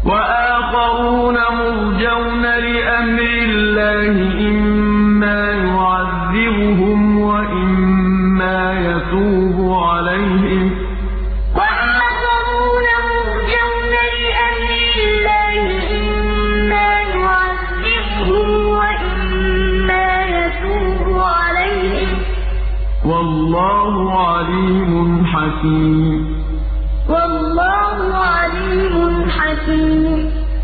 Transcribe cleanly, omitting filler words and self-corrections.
وآخرون مرجون لأمر الله إما يعذبهم وإما يتوب عليهم وآخرون مرجون لأمر الله إما يعذبهم وإما يتوب عليهم والله عليم حكيم والله عليم حكيم